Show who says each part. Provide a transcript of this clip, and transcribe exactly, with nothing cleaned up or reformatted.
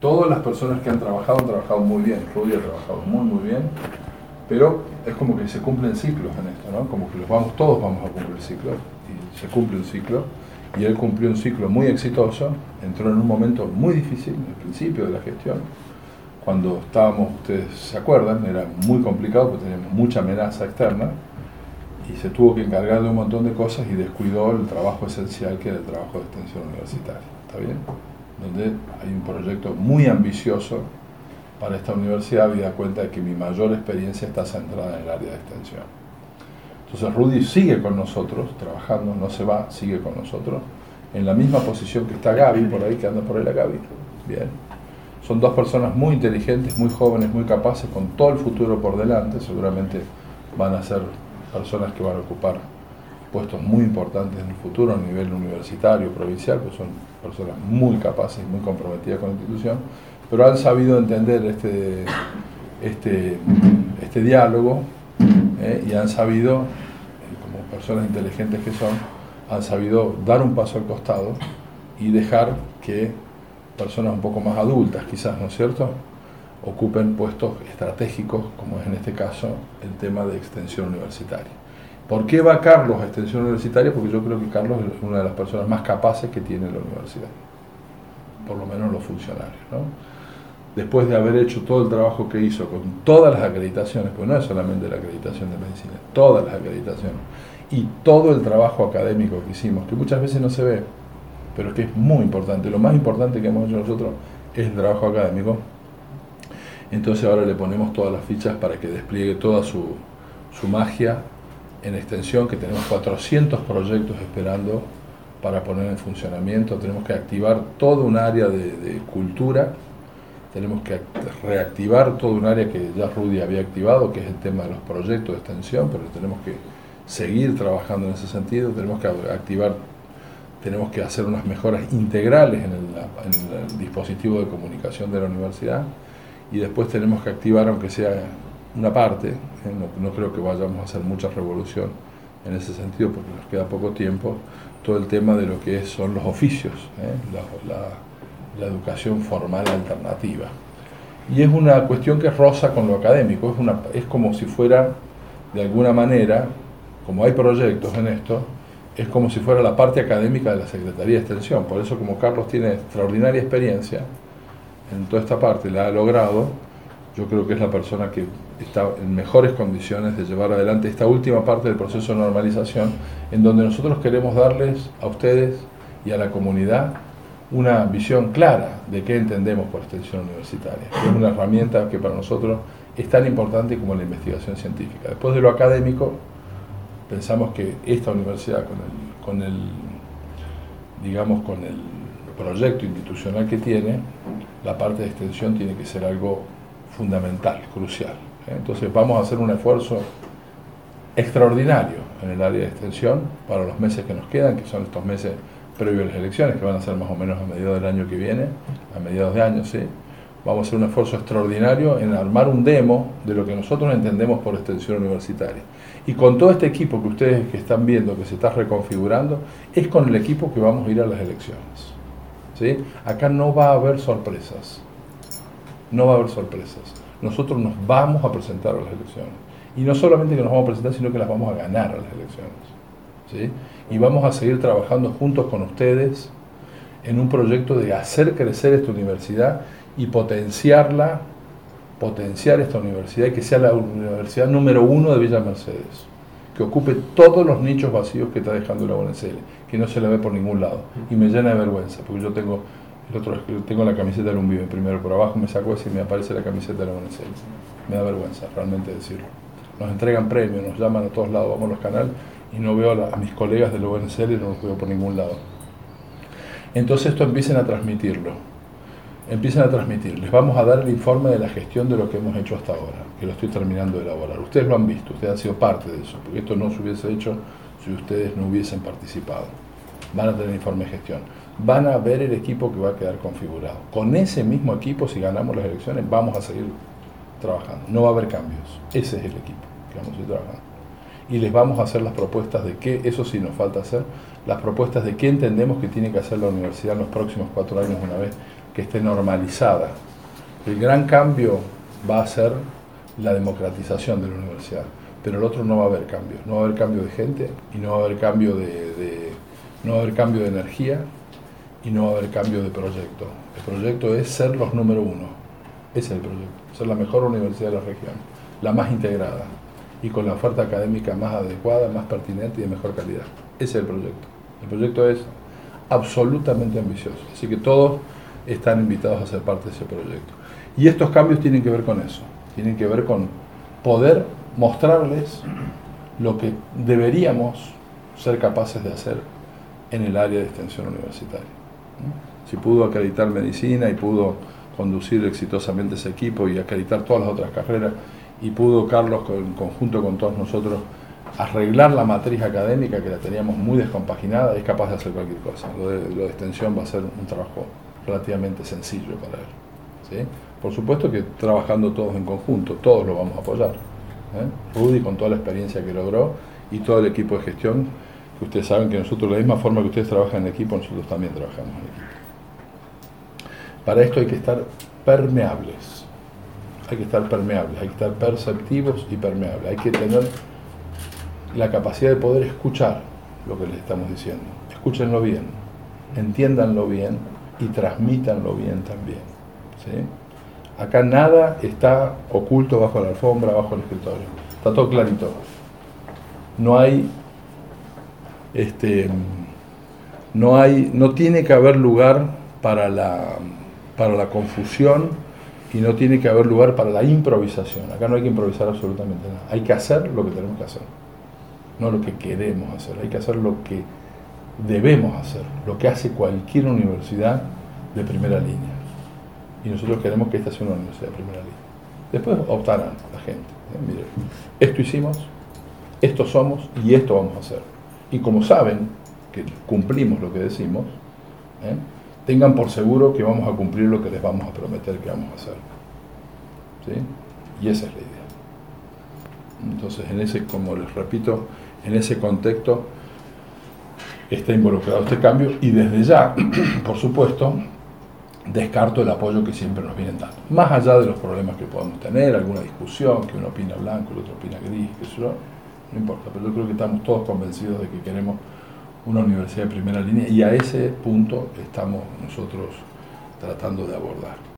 Speaker 1: Todas las personas que han trabajado han trabajado muy bien, Rudy ha trabajado muy muy bien, pero es como que se cumplen ciclos en esto, ¿no? Como que los vamos, todos vamos a cumplir ciclos, y se cumple un ciclo, y él cumplió un ciclo muy exitoso, entró en un momento muy difícil, al principio de la gestión, cuando estábamos, ustedes se acuerdan, era muy complicado porque teníamos mucha amenaza externa, y se tuvo que encargar de un montón de cosas y descuidó el trabajo esencial que era el trabajo de extensión universitaria, ¿está bien? Donde hay un proyecto muy ambicioso para esta universidad, y da cuenta de que mi mayor experiencia está centrada en el área de extensión. Entonces Rudy sigue con nosotros, trabajando, no se va, sigue con nosotros, en la misma posición que está Gaby, por ahí, que anda por ahí la Gaby. Bien. Son dos personas muy inteligentes, muy jóvenes, muy capaces, con todo el futuro por delante, seguramente van a ser personas que van a ocupar puestos muy importantes en el futuro a nivel universitario, provincial, pues son personas muy capaces y muy comprometidas con la institución, pero han sabido entender este, este, este diálogo eh, y han sabido, eh, como personas inteligentes que son, han sabido dar un paso al costado y dejar que personas un poco más adultas, quizás, ¿no es cierto?, ocupen puestos estratégicos, como es en este caso el tema de extensión universitaria. ¿Por qué va Carlos a extensión universitaria? Porque yo creo que Carlos es una de las personas más capaces que tiene la universidad, por lo menos los funcionarios, ¿no? Después de haber hecho todo el trabajo que hizo con todas las acreditaciones, pues no es solamente la acreditación de medicina, todas las acreditaciones, y todo el trabajo académico que hicimos, que muchas veces no se ve, pero que es muy importante. Lo más importante que hemos hecho nosotros es el trabajo académico. Entonces ahora le ponemos todas las fichas para que despliegue toda su, su magia en extensión, que tenemos cuatrocientos proyectos esperando para poner en funcionamiento. Tenemos que activar todo un área de, de cultura, tenemos que reactivar todo un área que ya Rudy había activado, que es el tema de los proyectos de extensión, pero tenemos que seguir trabajando en ese sentido. Tenemos que activar, tenemos que hacer unas mejoras integrales en el, en el dispositivo de comunicación de la universidad, y después tenemos que activar, aunque sea una parte, ¿eh? no, no creo que vayamos a hacer mucha revolución en ese sentido porque nos queda poco tiempo, todo el tema de lo que son los oficios, ¿eh? la, la, la educación formal alternativa. Y es una cuestión que roza con lo académico, es, una, es como si fuera, de alguna manera, como hay proyectos en esto, es como si fuera la parte académica de la Secretaría de Extensión. Por eso, como Carlos tiene extraordinaria experiencia en toda esta parte, la ha logrado, yo creo que es la persona que está en mejores condiciones de llevar adelante esta última parte del proceso de normalización, en donde nosotros queremos darles a ustedes y a la comunidad una visión clara de qué entendemos por extensión universitaria. Es una herramienta que para nosotros es tan importante como la investigación científica. Después de lo académico, pensamos que esta universidad, con el, con el, digamos, con el proyecto institucional que tiene, la parte de extensión tiene que ser algo fundamental, crucial. Entonces vamos a hacer un esfuerzo extraordinario en el área de extensión para los meses que nos quedan, que son estos meses previos a las elecciones, que van a ser más o menos a mediados del año que viene, a mediados de año, sí. Vamos a hacer un esfuerzo extraordinario en armar un demo de lo que nosotros entendemos por extensión universitaria. Y con todo este equipo que ustedes que están viendo, que se está reconfigurando, es con el equipo que vamos a ir a las elecciones, ¿sí? Acá no va a haber sorpresas, no va a haber sorpresas. Nosotros nos vamos a presentar a las elecciones. Y no solamente que nos vamos a presentar, sino que las vamos a ganar a las elecciones, ¿sí? Y vamos a seguir trabajando juntos con ustedes en un proyecto de hacer crecer esta universidad y potenciarla, potenciar esta universidad y que sea la universidad número uno de Villa Mercedes, que ocupe todos los nichos vacíos que está dejando la U N S L, que no se la ve por ningún lado. Y me llena de vergüenza, porque yo tengo, el otro, tengo la camiseta de Lumbive primero por abajo, me saco esa y me aparece la camiseta de la U N S L. Me da vergüenza realmente decirlo. Nos entregan premios, nos llaman a todos lados, vamos a los canales y no veo a, la, a mis colegas de la U N S L y no los veo por ningún lado. Entonces esto empiecen a transmitirlo, empiecen a transmitir. Les vamos a dar el informe de la gestión de lo que hemos hecho hasta ahora, que lo estoy terminando de elaborar. Ustedes lo han visto, ustedes han sido parte de eso, porque esto no se hubiese hecho si ustedes no hubiesen participado. Van a tener informe de gestión, van a ver el equipo que va a quedar configurado. Con ese mismo equipo, si ganamos las elecciones, vamos a seguir trabajando. No va a haber cambios. Ese es el equipo que vamos a ir trabajando. Y les vamos a hacer las propuestas de qué, eso sí nos falta hacer, las propuestas de qué entendemos que tiene que hacer la universidad en los próximos cuatro años una vez que esté normalizada. El gran cambio va a ser la democratización de la universidad, pero el otro no va a haber cambio, no va a haber cambio de gente y no va a haber cambio de, de, no va a haber cambio de energía y no va a haber cambio de proyecto. El proyecto es ser los número uno, ese es el proyecto, ser la mejor universidad de la región, la más integrada y con la oferta académica más adecuada, más pertinente y de mejor calidad. Ese es el proyecto. El proyecto es absolutamente ambicioso, así que todos están invitados a ser parte de ese proyecto. Y estos cambios tienen que ver con eso, tienen que ver con poder mostrarles lo que deberíamos ser capaces de hacer en el área de extensión universitaria. Si pudo acreditar medicina y pudo conducir exitosamente ese equipo y acreditar todas las otras carreras, y pudo Carlos, en conjunto con todos nosotros, arreglar la matriz académica que la teníamos muy descompaginada, es capaz de hacer cualquier cosa. Lo de, lo de extensión va a ser un trabajo relativamente sencillo para él, ¿sí? Por supuesto que trabajando todos en conjunto, todos lo vamos a apoyar, ¿eh? Rudy con toda la experiencia que logró y todo el equipo de gestión, que ustedes saben que nosotros, de la misma forma que ustedes trabajan en equipo, nosotros también trabajamos en equipo. Para esto hay que estar permeables, hay que estar permeables, hay que estar perceptivos y permeables, hay que tener la capacidad de poder escuchar lo que les estamos diciendo. Escúchenlo bien, entiéndanlo bien y transmítanlo bien también, ¿sí? Acá nada está oculto bajo la alfombra, bajo el escritorio. Está todo clarito. No hay, este, no hay, no tiene que haber lugar para la, para la confusión y no tiene que haber lugar para la improvisación. Acá no hay que improvisar absolutamente nada. Hay que hacer lo que tenemos que hacer, no lo que queremos hacer. Hay que hacer lo que debemos hacer, lo que hace cualquier universidad de primera línea. Y nosotros queremos que esta sea una universidad de primera línea. Después optarán la gente. ¿eh? Miren, esto hicimos, esto somos y esto vamos a hacer. Y como saben que cumplimos lo que decimos, ¿eh? tengan por seguro que vamos a cumplir lo que les vamos a prometer que vamos a hacer. ¿Sí? Y esa es la idea. Entonces, en ese, como les repito, en ese contexto está involucrado este cambio y desde ya, por supuesto, descarto el apoyo que siempre nos vienen dando. Más allá de los problemas que podamos tener, alguna discusión, que uno opina blanco, el otro opina gris, que eso no importa, pero yo creo que estamos todos convencidos de que queremos una universidad de primera línea y a ese punto estamos nosotros tratando de abordar.